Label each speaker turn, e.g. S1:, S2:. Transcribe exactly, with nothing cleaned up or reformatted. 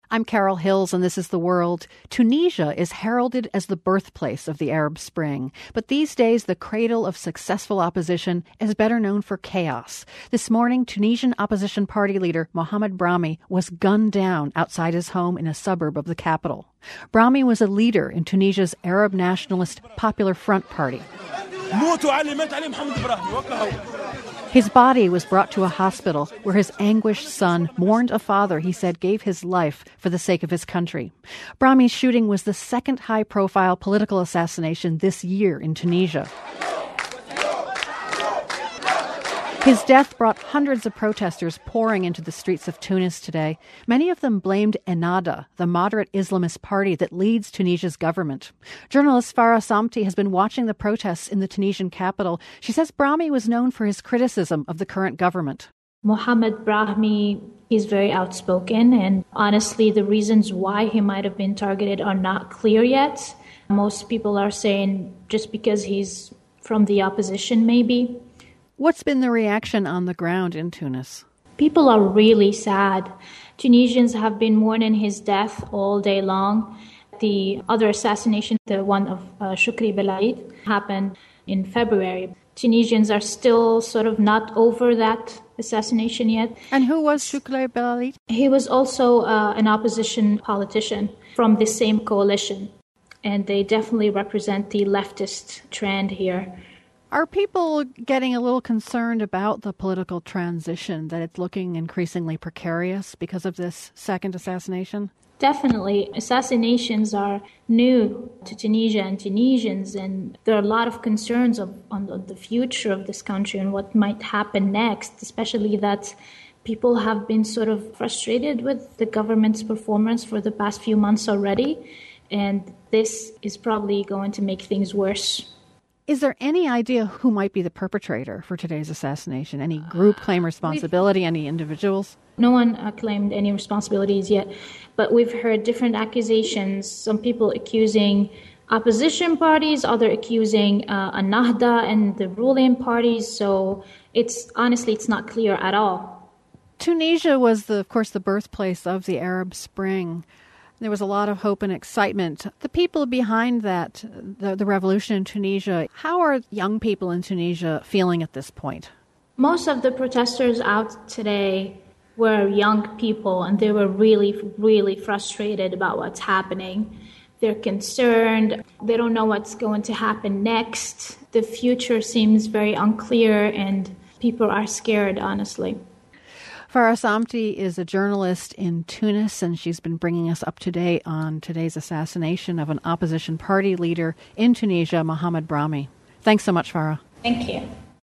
S1: I'm Carol Hills, and this is The World. Tunisia is heralded as the birthplace of the Arab Spring. But these days, the cradle of successful opposition is better known for chaos. This morning, Tunisian opposition party leader Mohamed Brahmi was gunned down outside his home in a suburb of the capital. Brahmi was a leader in Tunisia's Arab nationalist Popular Front Party. His body was brought to a hospital where his anguished son mourned a father he said gave his life for the sake of his country. Brahmi's shooting was the second high-profile political assassination this year in Tunisia. His death brought hundreds of protesters pouring into the streets of Tunis today. Many of them blamed Ennahda, the moderate Islamist party that leads Tunisia's government. Journalist Farah Samti has been watching the protests in the Tunisian capital. She says Brahmi was known for his criticism of the current government.
S2: Mohamed Brahmi is very outspoken, and honestly, the reasons why he might have been targeted are not clear yet. Most people are saying just because he's from the opposition, maybe.
S1: What's been the reaction on the ground in Tunis?
S2: People are really sad. Tunisians have been mourning his death all day long. The other assassination, the one of uh, Shukri Belaid, happened in February. Tunisians are still sort of not over that assassination yet.
S1: And who was Shukri Belaid?
S2: He was also uh, an opposition politician from the same coalition. And they definitely represent the leftist trend here.
S1: Are people getting a little concerned about the political transition, that it's looking increasingly precarious because of this second assassination?
S2: Definitely. Assassinations are new to Tunisia and Tunisians, and there are a lot of concerns of, on the, the future of this country and what might happen next, especially that people have been sort of frustrated with the government's performance for the past few months already, and this is probably going to make things worse.
S1: Is there any idea who might be the perpetrator for today's assassination? Any group claim responsibility? Any individuals?
S2: No one uh, claimed any responsibilities yet, but we've heard different accusations. Some people accusing opposition parties, other accusing uh, Ennahda and the ruling parties. So it's honestly, it's not clear at all.
S1: Tunisia was, the, of course, the birthplace of the Arab Spring. There was a lot of hope and excitement. The people behind that, the, the revolution in Tunisia, how are young people in Tunisia feeling at this point?
S2: Most of the protesters out today were young people, and they were really, really frustrated about what's happening. They're concerned. They don't know what's going to happen next. The future seems very unclear, and people are scared, honestly.
S1: Farah Samti is a journalist in Tunis, and she's been bringing us up to date on today's assassination of an opposition party leader in Tunisia, Mohamed Brahmi. Thanks so much, Farah.
S2: Thank you.